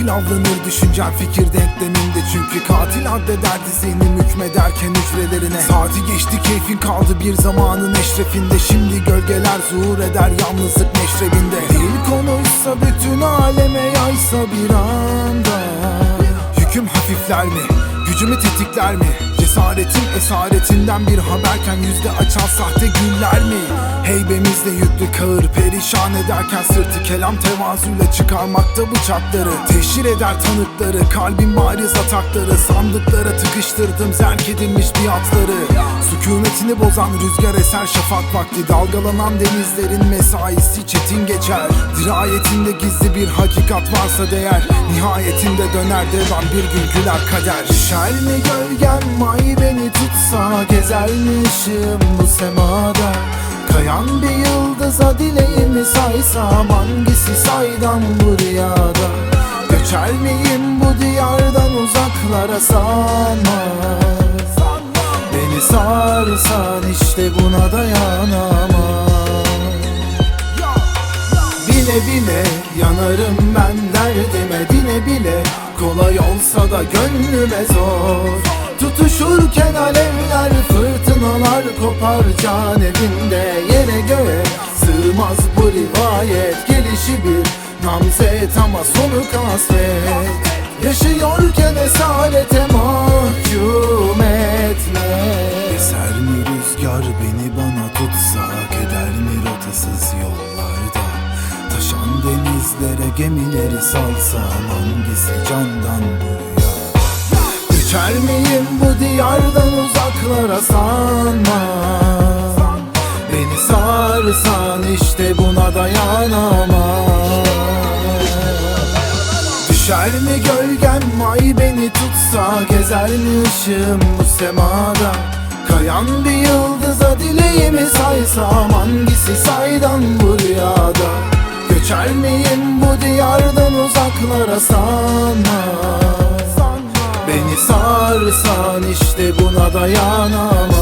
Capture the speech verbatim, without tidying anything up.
Gafil avlanır düşüncen fikir denkleminde, çünkü katil addederdi zihnim hükmederken hücrelerine. Saati geçti keyfin kaldı bir zamanın eşrefinde, şimdi gölgeler zuhur eder yalnızlık meşrebinde. Değil konuysa bütün aleme yaysa bir anda, yüküm hafifler mi, gücümü tetikler mi? Cesaretin esaretinden bir haberken yüzde açan sahte güller mi? Heybemizde yüklü kahır perişan ederken sırtı kelam tevazuyla çıkarmakta bıçakları. Teşhir eder tanıkları, kalbin bariz atakları, sandıklara tıkıştırdım zerk edilmiş biatları. Sükunetini bozan rüzgar eser şafak vakti, dalgalanan denizlerin mesaisi çetin geçer. Dirayetinde gizli bir hakikat varsa değer, nihayetinde döner devam bir gün güler kader. Düşer mi gölgem may beni tutsa, gezer mi ışığım bu semada? Kayan bir yıldıza dileğimi saysam, hangisi saydam bu rüyada? Göçer miyim bu diyardan uzaklara sanma, beni sarsan işte buna dayanamam. Bile bile yanarım ben derdime, dile bile kolay olsa da gönlüme zor. Tutuşurken alevler, fırtınalar kopar can evimde. Yere göğe sığmaz bu rivayet, gelişi bir namzet ama sonu kasvet. Yaşıyorken esarete mahkum etme. Eser mi rüzgar beni bana tutsa, keder mi rotasız yollarda? Taşan denizlere gemileri salsam, hangisi candan buraya? Düşer miyim bu diyardan uzaklara sanma, beni sarsan işte buna dayanamam. Düşer mi gölgem may beni tutsa, gezer mi ışığım bu semada? Kayan bir yıldıza dileğimi saysam, hangisi saydam bu rüyada? Göçer miyim bu diyardan uzaklara sanma, beni sarsan işte buna dayanamam.